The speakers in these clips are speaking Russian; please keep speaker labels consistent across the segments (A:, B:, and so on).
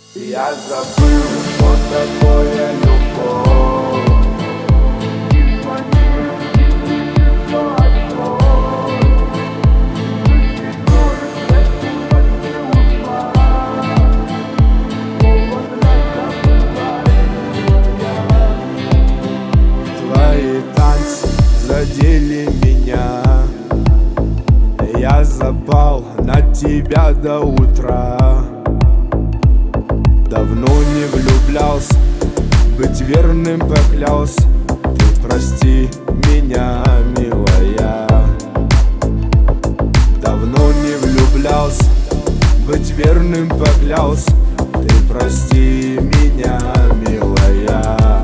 A: Я забыл, что такое любовь. Не звони, не что открой. Твои танцы задели меня. Я запал на тебя до утра. Давно не влюблялся, быть верным поклялся. Ты прости меня, милая. Давно не влюблялся, быть верным поклялся. Ты прости меня, милая.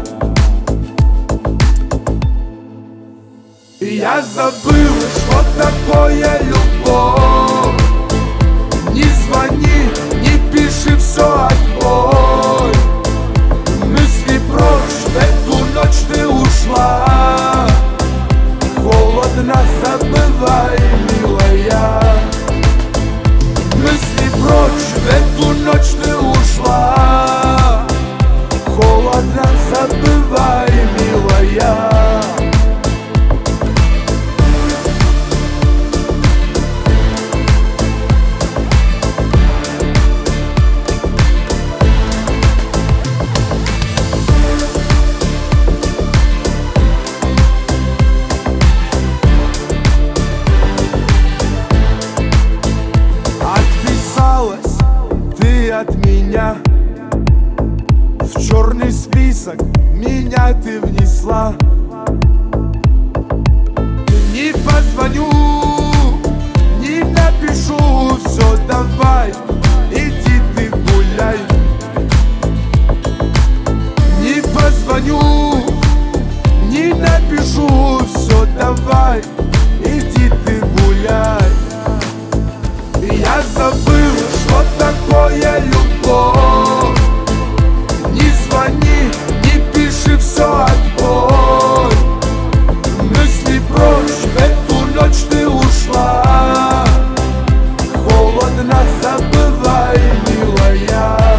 A: Я забыл, что такое любовь. Не звони, не пиши, все отбой. Мысли прочь, в эту ночь ты ушла. Холодно, забывай, милая. Мысли прочь, в эту ночь ты ушла. Холодно, забывай, милая. От меня в черный список меня ты внесла. Не позвоню, не напишу, все, давай, иди ты гуляй. Не позвоню, не напишу, все, давай, иди ты гуляй. Я забыл, что такое любовь. Не звони, не пиши, все отбой. Мысли прочь, в эту ночь ты ушла. Холодно, забывай, милая.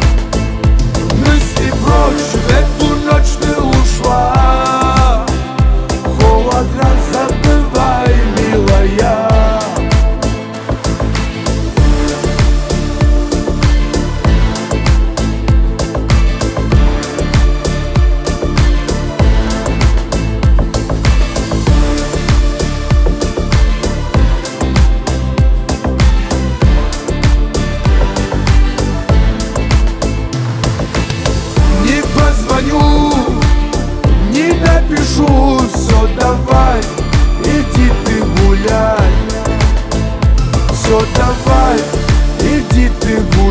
A: Мысли прочь, в эту ночь ты ушла. Холодно, забывай, милая. Не напишу, все, давай, иди ты гуляй. Все, давай, иди ты гуляй.